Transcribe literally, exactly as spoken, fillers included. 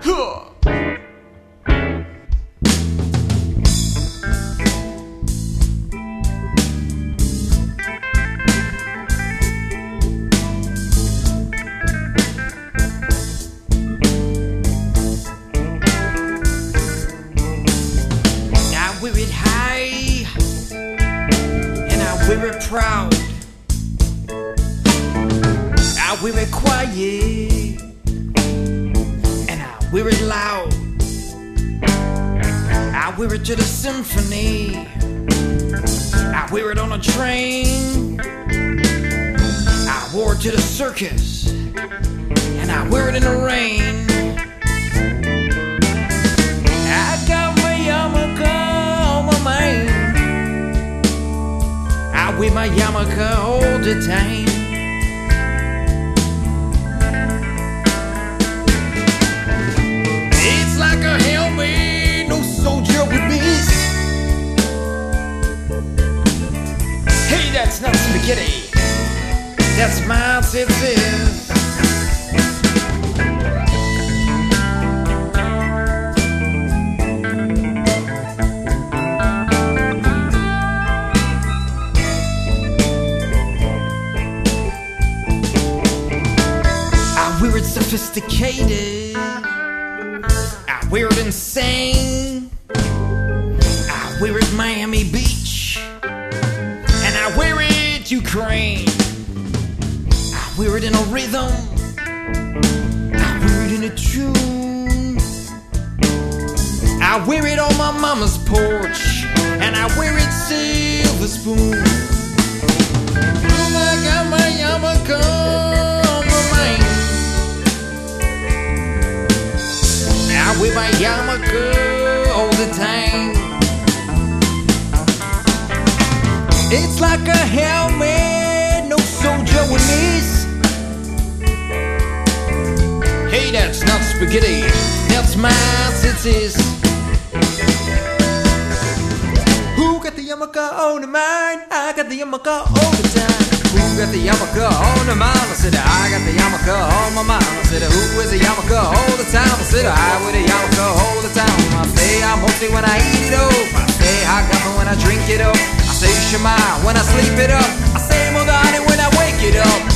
Huh. I wear it high and I wear it proud. I wear it quiet and I wear it loud. I wear it to the symphony. I wear it on a train. I wore it to the circus and I wear it in the rain. I got my yarmulke on my mind. I wear my yarmulke all the time. It's like a helmet, no soldier would miss. Hey, that's not spaghetti, that's my success. I wear it sophisticated, I wear it insane, I wear it Miami Beach, and I wear it Ukraine. I wear it in a rhythm, I wear it in a tune. I wear it on my mama's porch, and I wear it silver spoon. Oh, I got my yarmulke on my mind. I wear my yarmulke all the time. It's like a helmet, no soldier would miss. Hey, that's not spaghetti, that's my titties. Who got the yarmulke on the mind? I got the yarmulke all the time. Who got the yarmulke on the mind? I said, I got the yarmulke on my mind. I said, who wears the yarmulke all the time? I said, I wear the yarmulke all the time. I say I'm hoping when I eat it up. I say Haggadah when I drink it up. I say Shema when I sleep it up. I say Modani when I wake it up.